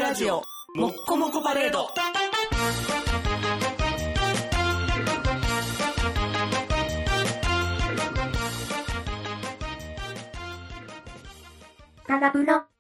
ラジオもっこもこパレード。 タラブロ。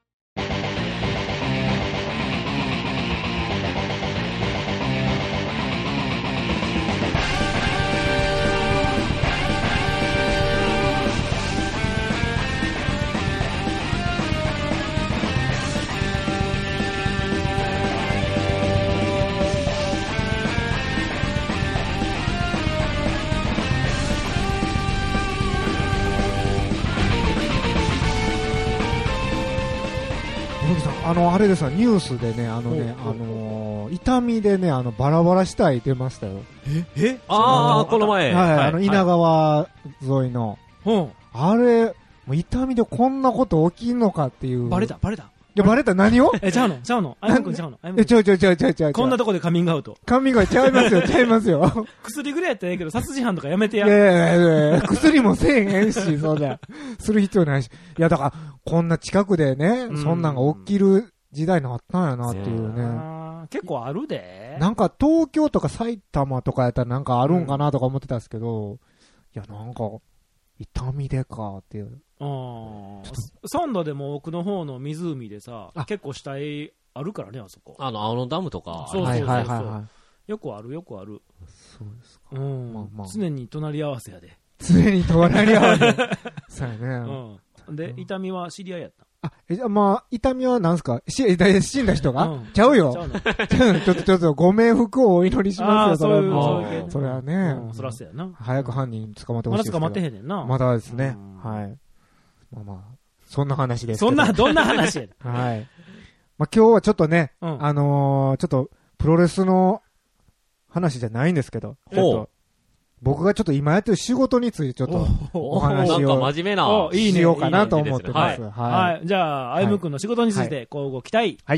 あれですわ、ニュースでね、痛みでね、バラバラ死体出ましたよ。 この前。 はい、稲川沿いの。あれ、もう痛みでこんなこと起きんのかっていう。 バレた。 いや、バレた何をちゃうのあやむくんちゃうのちゃう。 こんなとこでカミングアウト。 カミングアウトちゃいますよ。 薬ぐらいやったらええけど、殺人犯とかやめてや。 いや、薬もせえへんし、そうだ。する必要ないし。いや、だから、こんな近くでね、そんなんが起きる時代になったんやなっていうね。 結構あるで。 なんか東京とか埼玉とかやったらなんかあるんかなとか思ってたんですけど、いや、なんか、痛みでかっていう。 三度でも奥の方の湖でさ、結構死体あるからね、あそこ。 青野ダムとか。 そう。よくある。 そうですか。 常に隣り合わせやで。 常に隣り合わせ。そうやね。 で、痛みは知り合いやった。 痛みは何すか死んだ人がちゃうよ。ちょっとご冥福をお祈りしますよ、それはね。 そらそうやな。 早く犯人捕まってほしいですけど。 まだ捕まってへんねんな。 まだですね。はい。そんな話です。 どんな話やはい。今日はちょっとね、ちょっとプロレスの話じゃないんですけど、僕がちょっと今やってる仕事についてちょっとお話をなんか真面目なしようかなと思ってます。 はい。じゃあ、あゆむくんの仕事について交互期待。 はい。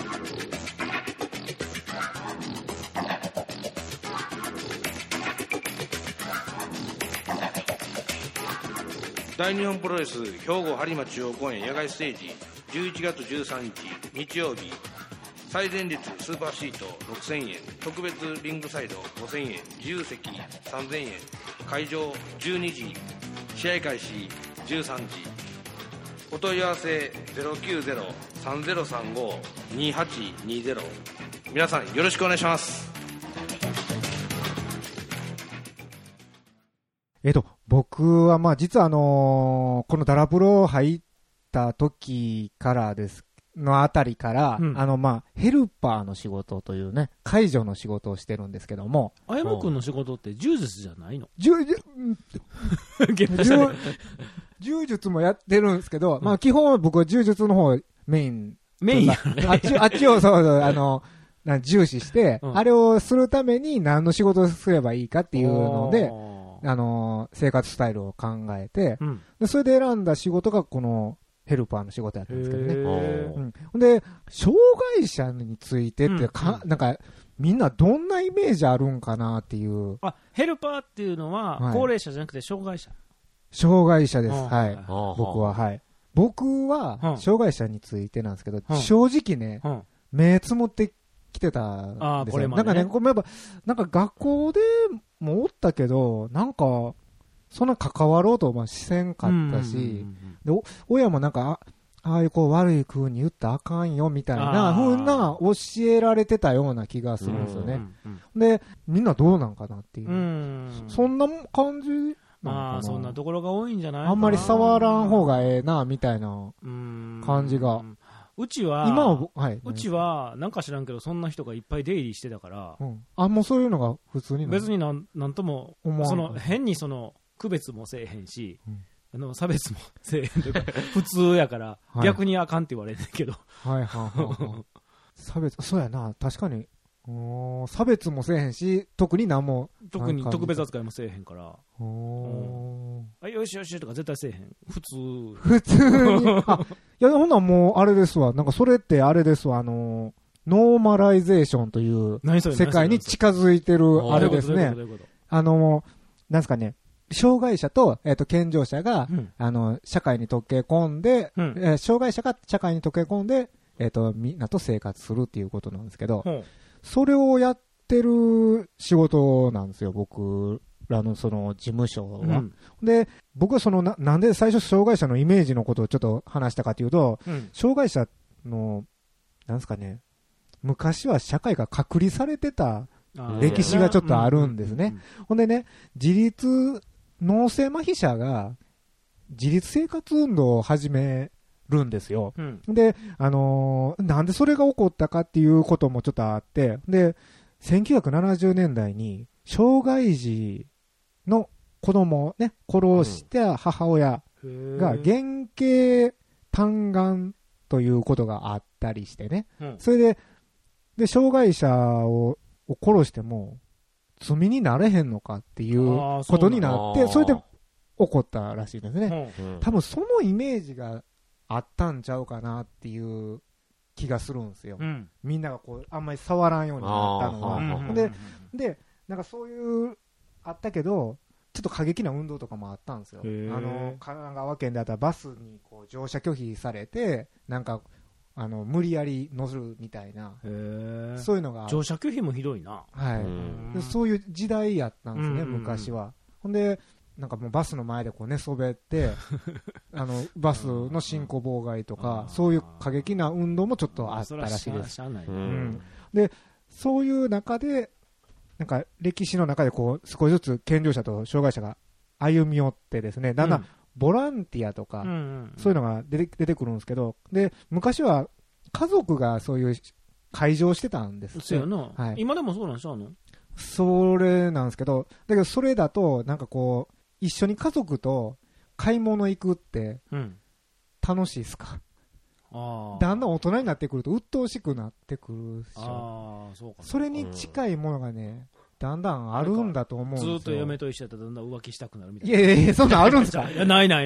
大日本プロレス兵庫播磨中央公園野外ステージ11月13日日曜日、最前列スーパーシート6000円、特別リングサイド5000円、自由席3000円、会場12時、試合開始13時。お問い合わせ 090-3035-2820。 皆さんよろしくお願いします。 僕は実はこのダラプロ入った時からのあたりから、ヘルパーの仕事というね、介助の仕事をしてるんですけども。 あやむくんの仕事って柔術じゃないの？ 柔術もやってるんですけど、基本は僕は柔術の方メインあっちを重視して、あれをするために何の仕事をすればいいかっていうので、生活スタイルを考えて、でそれで選んだ仕事がこのヘルパーの仕事やったんですけどね。で、障害者についてって、なんか、みんなどんなイメージあるんかなっていう。 ヘルパーっていうのは、高齢者じゃなくて障害者？ 障害者です。はい。僕は、はい。僕は、障害者についてなんですけど、正直ね、目つむってきてたんですよ。なんかね、なんか学校でもおったけど、なんか、そんな関わろうとしせんかったし、で、親もなんか、ああいう悪い風に言ったらあかんよみたいな風な教えられてたような気がするんですよね。で、みんなどうなんかなっていう。そんな感じそんなところが多いんじゃないかな。 あんまり触らん方がええな、みたいな感じが。 うちは、うちは、なんか知らんけど、そんな人がいっぱい出入りしてたから。 もうそういうのが普通に別になんとも、変に区別もせえへんし、差別もせえへんというか、普通やから、逆にあかんって言われるけど。 差別、そうやな、確かに。差別もせえへんし、特に特に特別扱いもせえへんから。よしよしとか絶対せえへん。普通に。いや、ほんならもう、あれですわ。なんかそれってあれですわ。ノーマライゼーションという世界に近づいてるあれですね。なんすかね。障害者と、健常者が、社会に溶け込んで、障害者が社会に溶け込んで、 みんなと生活するっていうことなんですけど、それをやってる仕事なんですよ、僕らのその事務所は。で、僕はなんで最初障害者のイメージのことをちょっと話したかというと、障害者の、なんですかね、昔は社会が隔離されてた歴史がちょっとあるんですね。ほんでね、脳性麻痺者が自立生活運動を始めるんですよ。で、なんでそれが起こったかっていうこともちょっとあって、で、1970年代に障害児の子供をね、殺した母親が減刑嘆願ということがあったりしてね。それで、障害者を殺しても罪になれへんのかっていうことになって、それで起こったらしいですね。多分そのイメージがあったんちゃうかなっていう気がするんですよ。みんながこうあんまり触らんようになったのは。で、なんかそういうあったけど、ちょっと過激な運動とかもあったんですよ。神奈川県であったらバスにこう乗車拒否されて、なんか無理やり乗るみたいな、そういうのが。 乗車拒否もひどいな。 そういう時代やったんですね、昔は。ほんで、なんかもうバスの前でこう寝そべってバスの進行妨害とか、そういう過激な運動もちょっとあったらしいです。で、そういう中でなんか歴史の中でこう少しずつ健常者と障害者が歩み寄ってですね、だんだんボランティアとか、そういうのが出てくるんですけど、で、昔は家族がそういう会場をしてたんですね。 そうやな。今でもそうなんでしょ、 それなんですけど、だけどそれだとなんかこう一緒に家族と買い物行くって楽しいですか？だんだん大人になってくると鬱陶しくなってくるでしょ。それに近いものがね、だんだんあるんだと思うんですよ。 ずっと嫁と一緒だったらだんだん浮気したくなるみたいな。いや、そんなんあるんですか？ いや、ない。だ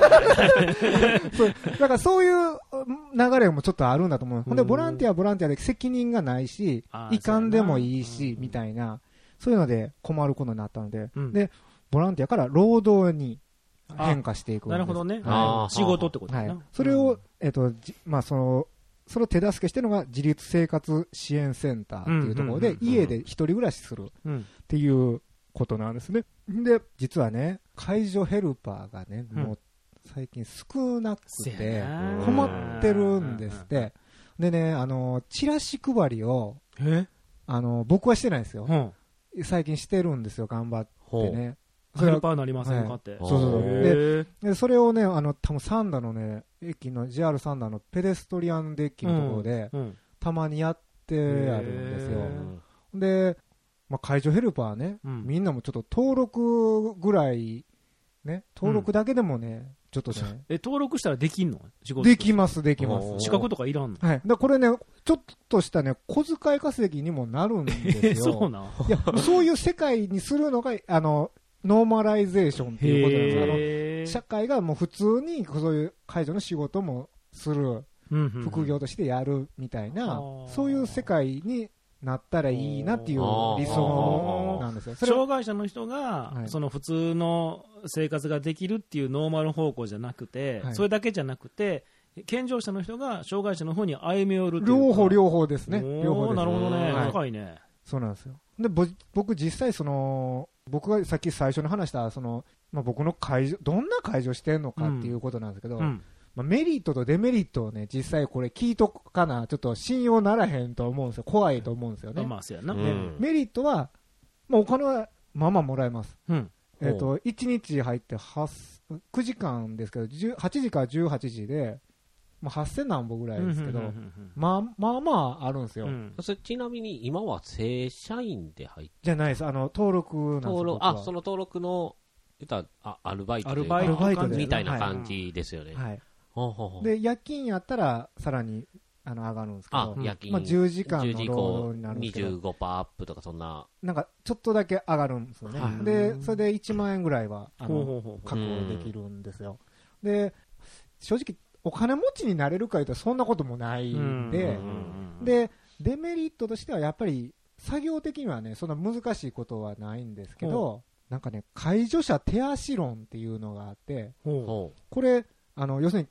からそういう流れもちょっとあるんだと思う。ほんで、ボランティアで責任がないし、遺憾でもいいし、みたいな、そういうので困ることになったので、で、ボランティアから労働に変化していくんです。 なるほどね。仕事ってことだな。 それを、それを手助けしてるのが自立生活支援センターっていうところで、家で一人暮らしするっていうことなんですね。で、実はね、介助ヘルパーがね、もう最近少なくて困ってるんですって。でね、チラシ配りを僕はしてないですよ。最近してるんですよ、頑張ってね。 ヘルパーなりませんかって。 で、それをね、多分三田のね、駅の JR 三田のペデストリアンデッキのところで、たまにやってあるんですよ。で、介助ヘルパーね、みんなもちょっと登録ぐらい、ね、登録だけでもね、ちょっとね。 登録したらできんの？仕事できます。 資格とかいらんの？ はい。これね、ちょっとしたね、小遣い稼ぎにもなるんですよ。 そうなん？ いや、そういう世界にするのが、ノーマライゼーションっていうことなんです。社会がもう普通にそういう介助の仕事もする、副業としてやるみたいな、そういう世界になったらいいなっていう理想なんですよ。 障害者の人が、その普通の生活ができるっていうノーマル方向じゃなくて、それだけじゃなくて、健常者の人が障害者の方に歩み寄るっていうか。 両方ですね。両方です。 なるほどね。深いね。 そうなんですよ。で、僕実際僕がさっき最初に話した僕のどんな介助してんのかっていうことなんですけど、メリットとデメリットをね、実際これ聞いとくかな、ちょっと信用ならへんと思うんですよ。怖いと思うんですよね。 そうやな。 メリットは、お金はまあまあもらえます。1日入って9時間ですけど、8時から18時で、8000何本ぐらいですけど、まああるんですよ。 ちなみに今は正社員で入ってじゃないです。登録なんですよ。 その登録の、アルバイトみたいな感じですよね。 で、夜勤やったらさらに上がるんですけど、 夜勤 10時間の労働になるんですけど、 25%アップとかそんな。 なんかちょっとだけ上がるんですよね。で、それで1万円ぐらいは確保できるんですよ。で、正直、お金持ちになれるか言うとそんなこともないんで、で、デメリットとしてはやっぱり作業的にはね、そんな難しいことはないんですけど、なんかね、介助者手足論っていうのがあって、これ、要するに、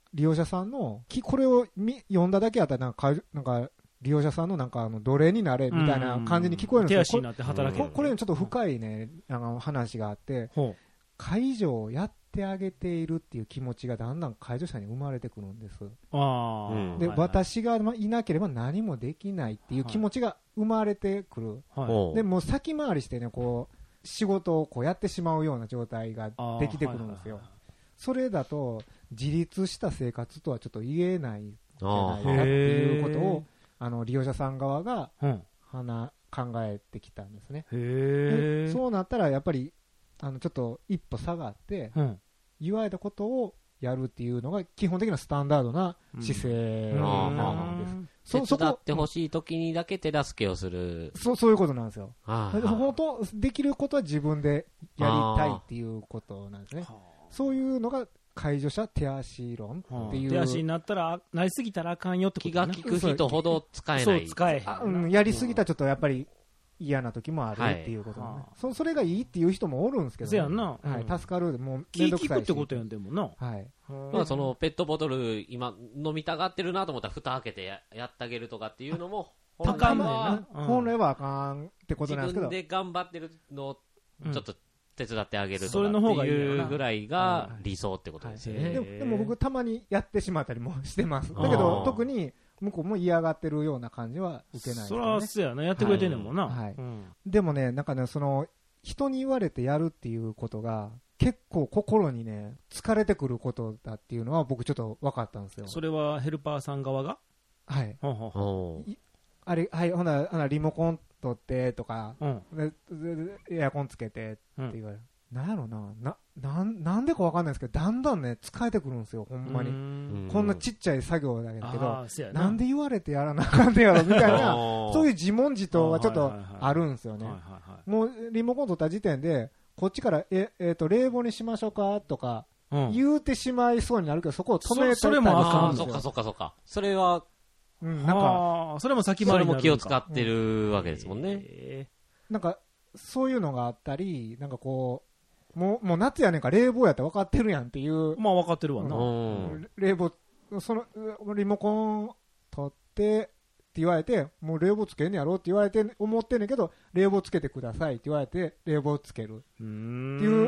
利用者さんの、これを読んだだけやったら、なんか利用者さんのなんか奴隷になれみたいな感じに聞こえるんですよ。 手足になって働ける。 これにちょっと深いね、話があって、介助をやってあげているっていう気持ちがだんだん介助者に生まれてくるんです。で、私がいなければ何もできないっていう気持ちが生まれてくる。で、もう先回りしてね、こう、仕事をこうやってしまうような状態ができてくるんですよ。それだと、自立した生活とはちょっと言えないんじゃないかっていうことを、利用者さん側が、考えてきたんですね。そうなったら、やっぱり、ちょっと一歩下がって、言われたことをやるっていうのが基本的なスタンダードな姿勢なんです。 手伝ってほしい時にだけ手助けをする。 そういうことなんですよ。本当、できることは自分でやりたいっていうことなんですね。そういうのが介助者手足論っていう。 手足になりすぎたらあかんよってこと気が利く人ほど使えない。 そう、使えへん。やりすぎたらちょっとやっぱり嫌な時もあるっていうことね。それがいいっていう人もおるんですけどね。 そうやんな。 助かる。もうめんどくさいし。聞くってことやんでもな。 まあそのペットボトル今飲みたがってるなと思ったら蓋開けてやってあげるとかっていうのも本来はあかんってことなんですけど。 自分で頑張ってるのをちょっと手伝ってあげるとかっていうぐらいが理想ってことですよね。 でも僕たまにやってしまったりもしてます。だけど特に向こうも嫌がってるような感じは受けないですね。 そらそうやな、やってくれてんねんもんな。 でもね、なんかね、その人に言われてやるっていうことが結構心にね疲れてくることだっていうのは僕ちょっと分かったんですよ。 それはヘルパーさん側が？ はい。あれ、はい、ほなリモコン取ってとか、エアコンつけてって言われる。なんやろなんでかわかんないですけど、だんだんね、疲れてくるんですよ、ほんまに。こんなちっちゃい作業だけど、なんで言われてやらなあかんねやろみたいな、そういう自問自答はちょっとあるんですよね。もうリモコン取った時点で、こっちから、冷房にしましょうかとか、言うてしまいそうになるけど、そこを止めたりそれもあかん。 そっか。それは、 なんか、それも先回りになる。 それも気を使ってるわけですもんね。 なんか、そういうのがあったり、なんかこう、もう夏やねんから冷房やって分かってるやんっていう。 まあ分かってるわな。 冷房、リモコン取ってって言われて、もう冷房つけんねやろって言われて、思ってんねんけど、冷房つけてくださいって言われて、冷房つける。っていう、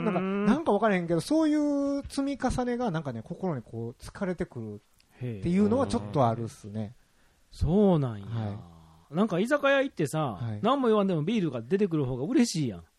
なんか分からへんけど、そういう積み重ねがなんかね、心にこう疲れてくるっていうのはちょっとあるっすね。 そうなんや。なんか居酒屋行ってさ、何も言わんでもビールが出てくる方が嬉しいやん。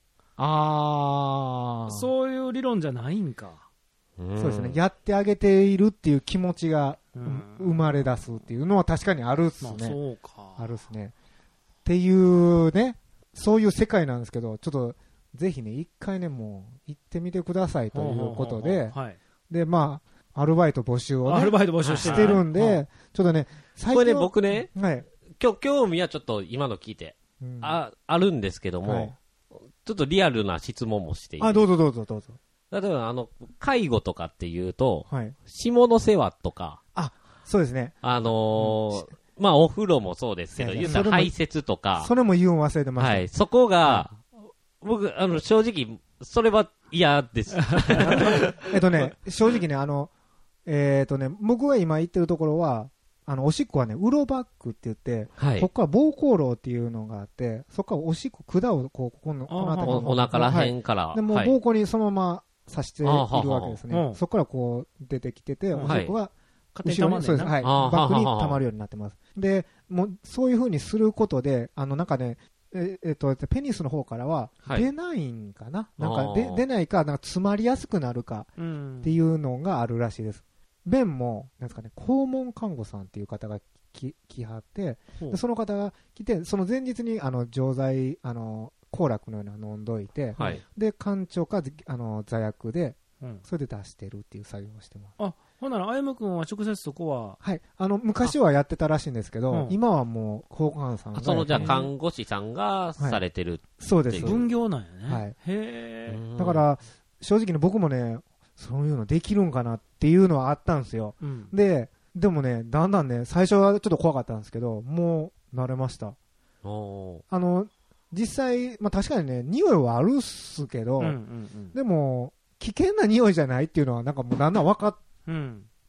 そういう理論じゃないんか。 そうですね。やってあげているっていう気持ちが生まれ出すっていうのは確かにあるっすね。 そうか。 あるっすね。っていうね、そういう世界なんですけど、ちょっとぜひね、一回ね、もう行ってみてくださいということで、で、まあ、アルバイト募集をね、してるんで、ちょっとね、 これね、僕ね、興味はちょっと今の聞いて、あるんですけども、ちょっとリアルな質問もしていい？ どうぞ。 例えば、介護とかっていうと、下の世話とか、 そうですね。 まあ、お風呂もそうですけど、言ったら排泄とか、 それも言うん忘れてました。 そこが、僕、正直、それは嫌です。 正直ね、僕が今言ってるところは、おしっこはね、ウロバッグって言って、ここから膀胱漏っていうのがあって、そこからおしっこ、管をこの辺りお腹ら辺から。 でも膀胱にそのまま刺しているわけですね。そこからこう出てきてて、おしっこが後ろに、そうです、バッグに溜まるようになってます。で、もうそういう風にすることで、なんかね、ペニスの方からは出ないんかな、なんか出ないか、なんか詰まりやすくなるかっていうのがあるらしいです。便も、なんですかね、肛門看護さんっていう方が来はって、でその方が来て、その前日に錠剤、行楽のような飲んどいて、で、肝腸か座薬で、それで出してるっていう作業をしてます。 ほんなら、あゆむくんは直接そこは？ はい。昔はやってたらしいんですけど、今はもう、交換さんが。 じゃあ、看護師さんがされてる。 そうです。 分業なんやね。 はい。だから、正直に僕もね、そういうのできるんかなっていうのはあったんですよ。でもね、だんだんね、最初はちょっと怖かったんですけど、もう慣れました。実際、まあ確かにね、匂いはあるっすけど、でも、危険な匂いじゃないっていうのは、なんかもうだんだん分かっ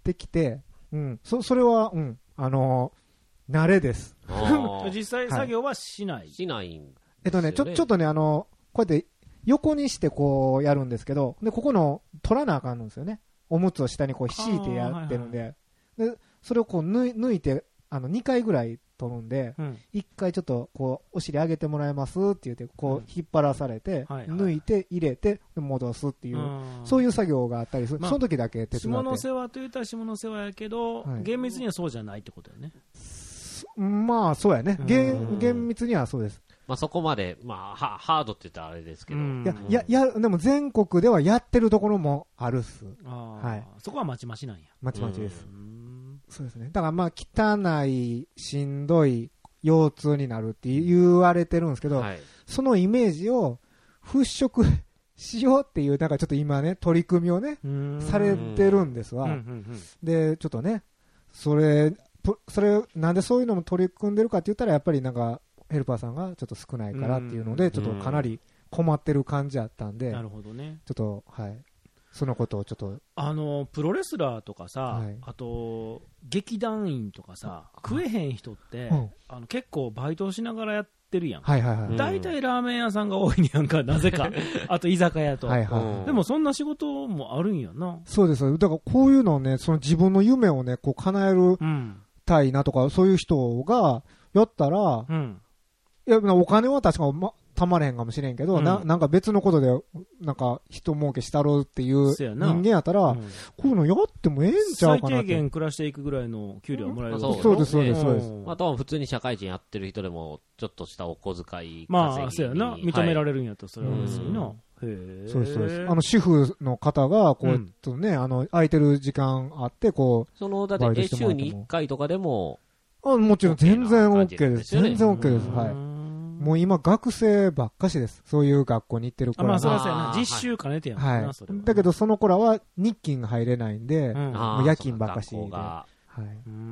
ってきて、それは、慣れです。 実際作業はしない。 しないんちょっとね、こうやって横にしてこうやるんですけど、で、ここの取らなあかんのですよね。おむつを下にこう敷いてやってるんで、で、それをこう抜いて、2回ぐらい取るんで、1回ちょっとこう、お尻上げてもらえますって言って、こう、引っ張らされて、抜いて、入れて、戻すっていう、そういう作業があったりする。その時だけ手伝って。 下の世話と言ったら下の世話やけど、厳密にはそうじゃないってことだよね。 まあ、そうやね。厳密にはそうです。 まあそこまで、まあ、ハードって言ったらあれですけど。 でも全国ではやってるところもあるっす。 はい。そこはまちまちなんや。 まちまちです。そうですね。だからまあ、汚い、しんどい、腰痛になるって言われてるんですけど、そのイメージを払拭しようっていう、なんかちょっと今ね、取り組みをね、されてるんですわ。で、ちょっとね、それ、なんでそういうのも取り組んでるかって言ったら、やっぱりなんか、ヘルパーさんがちょっと少ないからっていうので、ちょっとかなり困ってる感じあったんで、 なるほどね。 ちょっと、はい。そのことをちょっと。 プロレスラーとかさ、あと、劇団員とかさ、食えへん人って、結構バイトしながらやってるやん。大体ラーメン屋さんが多いんやんか、なぜか。あと居酒屋と。でもそんな仕事もあるんやな。 そうです。だからこういうのをね、その自分の夢をね、こう叶えるたいなとか、そういう人がやったら、いや、お金は確かたまれへんかもしれんけど、なんか別のことで、なんか人儲けしたろうっていう人間やったら、こういうのやってもええんちゃうかなって。 最低限暮らしていくぐらいの給料はもらえる。 そうです、そうです、そうです。 あとは普通に社会人やってる人でも、ちょっとしたお小遣いまあ、そうやな。認められるんやったらそれはですよな。 そうです、そうです。主婦の方が、こう、とね、空いてる時間あって、こう、だって週に1回とかでも、 もちろん全然 OK です。全然 OK です。はい。もう今学生ばっかしです。そういう学校に行ってる子は。 まあ、そうですよね。実習兼ねてやんな、 はい。だけどその子らは日勤が入れないんで、もう夜勤ばっかしで。はい。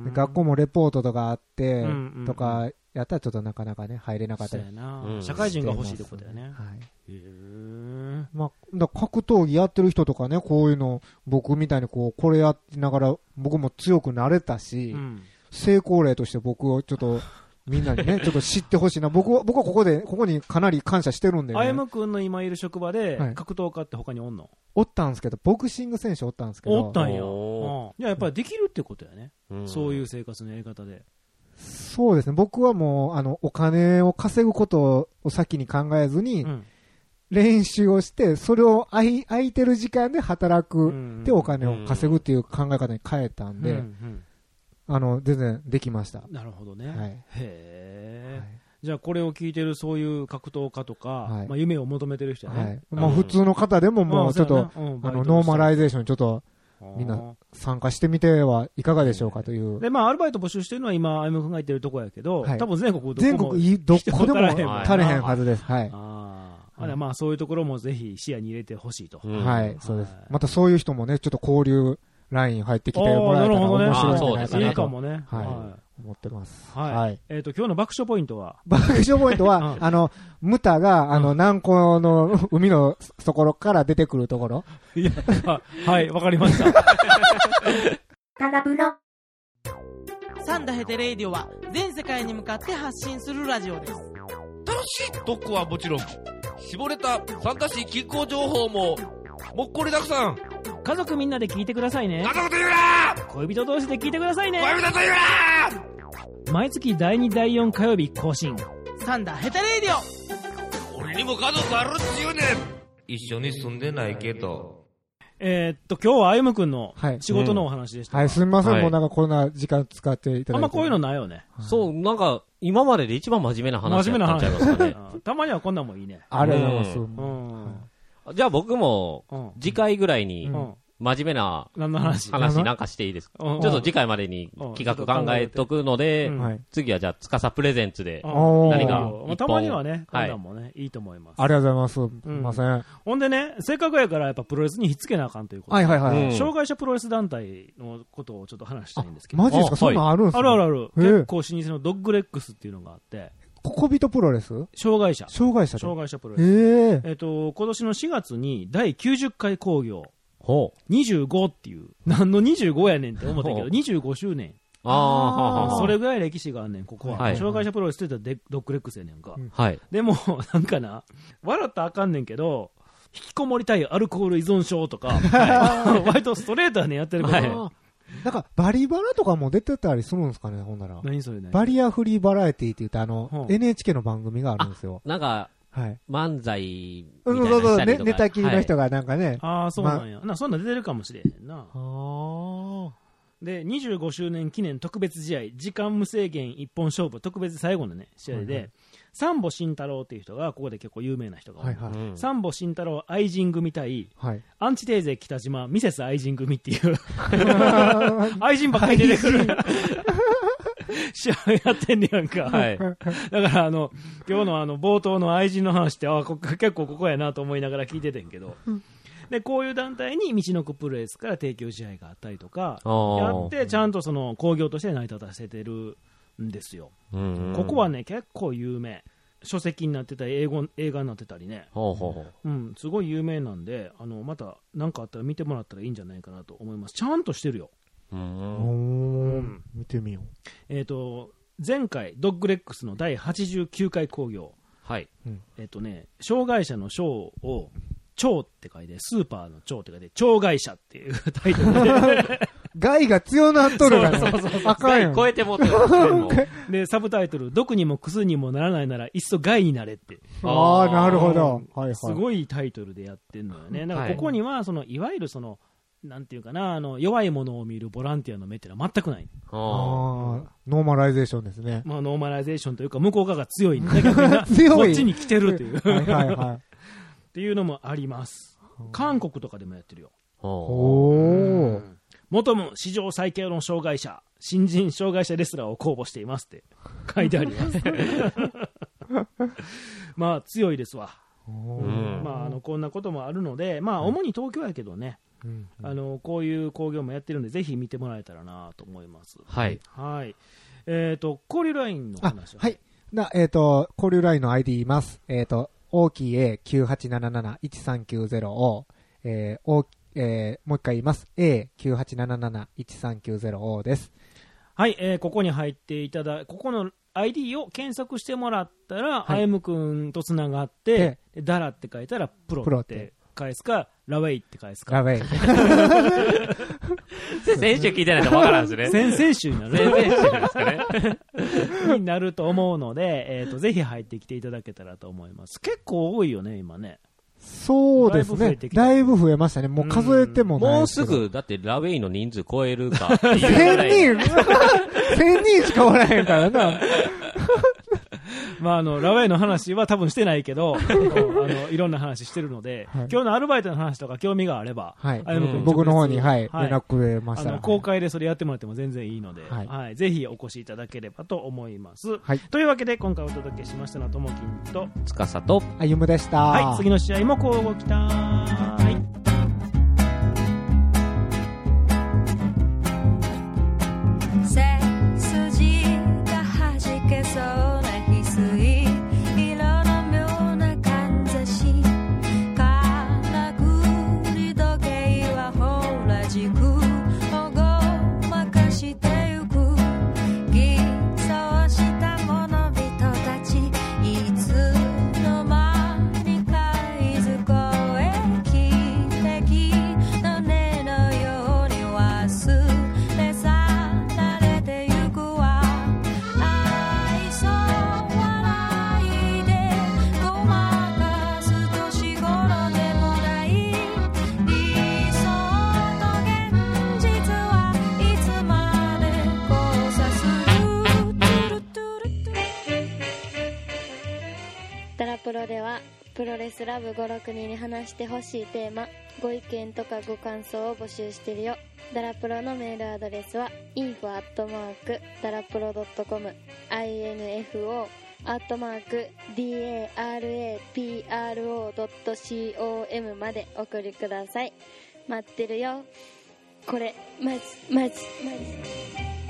学校もレポートとかあって、とかやったらちょっとなかなかね、入れなかったり。 社会人が欲しいってことだよね。 はい。まあ、格闘技やってる人とかね、こういうの、僕みたいにこれやってながら、僕も強くなれたし、成功例として僕をちょっと、みんなにね、ちょっと知ってほしいな。僕はここにかなり感謝してるんでね。 あやむくんの今いる職場で、格闘家って他におんの？ おったんですけど、ボクシング選手おったんですけど。 おったんや。じゃあやっぱりできるってことやね。そういう生活のやり方で。 そうですね。僕はもう、お金を稼ぐことを先に考えずに、練習をして、それを空いてる時間で働く、でお金を稼ぐっていう考え方に変えたんで、全然できました。 なるほどね。はい、へえ、はい。じゃあこれを聞いてるそういう格闘家とか、はい、まあ夢を求めてる人やね。はい、 まあ普通の方でももうちょっと、ノーマライゼーションにちょっと、みんな参加してみてはいかがでしょうかという。 で、まあアルバイト募集してるのは今、あゆむくんが言ってるとこやけど、多分全国どこでも足りへんはずです。はい。 まあそういうところもぜひ視野に入れてほしいと。 はい、そうです。またそういう人もね、ちょっと交流、ライン入ってきてもらえたら面白いんじゃないかなと。 いいかもね。 はい。思ってます。 はい。今日の爆笑ポイントは爆笑ポイントは、ムタが、南港の海の底から出てくるところ。 いや、はい、わかりました。 カラブロ。サンダヘテレイディオは全世界に向かって発信するラジオです。 楽しい特攻はもちろん、絞れた参加し気候情報も、もっこりたくさん。 家族みんなで聞いてくださいね。 家族と言うな。 恋人同士で聞いてくださいね。 恋人と言うな。毎月第2第4火曜日更新。 サンダヘテレイディオ。俺にも家族あるっちゅうねん。一緒に住んでないけど。 今日はあゆむくんの仕事のお話でした。 はい、すみません。もうなんかこんな時間使っていただいて。 あんまこういうのないよね。 そう、なんか、今までで一番真面目な話になっちゃいますかね。 たまにはこんなんもいいね。 ありがとうございます。じゃあ僕も、次回ぐらいに、真面目な話なんかしていいですか？ちょっと次回までに企画考えとくので、次はじゃあ、つかさプレゼンツで、何か。 たまにはね、こんなんもね、いいと思います。 ありがとうございます。すみません。 ほんでね、せっかくやからやっぱプロレスにひっつけなあかんということで、障害者プロレス団体のことをちょっと話したいんですけど。 マジですか？そんなんあるんですか？ あるある。結構老舗のドッグレックスっていうのがあって、 小人プロレス？ 障害者プロレス。 今年の4月に第90回興行 25っていう、何の25やねんって思ったけど、25周年。それぐらい歴史があんねん、ここは。障害者プロレスって言ったらドッグレックスやねんか。でも、なんかな、笑ったらあかんねんけど、引きこもりたいアルコール依存症とか、割とストレートはね、やってるから。 なんか、バリバラとかも出てたりするんですかね、ほんなら。 何それね。 バリアフリーバラエティって言って、NHK の番組があるんですよ。 なんか、漫才みたいなしたりとか。 ネタ切りの人がなんかね。 そうなんや。そんなん出てるかもしれへんな。で、25周年記念特別試合、時間無制限一本勝負、特別最後のね、試合で、サンボ慎太郎っていう人が、ここで結構有名な人が、サンボ慎太郎愛人組対、アンチテーゼ北島ミセス愛人組っていう、愛人ばっかり出てくる。試合やってんねやんか。だから今日の冒頭の愛人の話って、結構ここやなと思いながら聞いててんけど、で、こういう団体に道のくプロレスから提供試合があったりとか、やって、ちゃんとその興行として成り立たせてるんですよ。ここはね、結構有名。書籍になってたり、映画になってたりね。すごい有名なんで、また何かあったら見てもらったらいいんじゃないかなと思います。ちゃんとしてるよ。 見てみよう。前回、ドッグレックスの第89回興行。障害者の賞を、蝶って書いて、スーパーの蝶って書いて、障害者っていうタイトルで。 害が強なっとるからね。あかんやん。 超えてもってで、サブタイトル、毒にもクスにもならないなら、いっそ害になれって。 なるほど。 すごいタイトルでやってんのよね。だからここには、いわゆるなんていうかな、弱いものを見るボランティアの目ってのは全くない。 ノーマライゼーションですね。 ノーマライゼーションというか、向こう側が強いんで、こっちに来てるという。っていうのもあります。韓国とかでもやってるよ。元も史上最強の障害者、新人障害者レスラーを公募していますって書いてあります。まあ強いですわ。こんなこともあるので、主に東京やけどね、こういう興行もやってるんで、ぜひ見てもらえたらなと思います。交流ラインの話は。交流ラインの ID 言います。大きい A9877-1390 を、もう一回言います。A9877-1390 です。 はい、ここに入ってここの ID を検索してもらったら、あゆむくんとつながって、ダラって書いたら、プロって返すか、ラウェイって返すか。 ラウェイ。 先週聞いてないと分からんですね。 先々週になる。 先々週ですかね。 になると思うので、ぜひ入ってきていただけたらと思います。結構多いよね、今ね。 そうですね。だいぶ増えましたね。もう数えてもない。 もうすぐ、だってラウェイの人数超えるかっていう 1000人しかおらへんからな。 ラウェイの話は多分してないけど、いろんな話してるので、今日のアルバイトの話とか興味があれば、 僕の方に、連絡くれましたら。 公開でそれやってもらっても全然いいので、ぜひお越しいただければと思います。というわけで、今回お届けしましたのは、ともきんと、 つかさと、 あゆむでした。 次の試合もこうご期待。 プロではプロレスラブ56人に話してほしいテーマ、ご意見とかご感想を募集してるよ。ダラプロのメールアドレスは info@darapro.com info@darapro.com まで送りください。待ってるよ。これマジ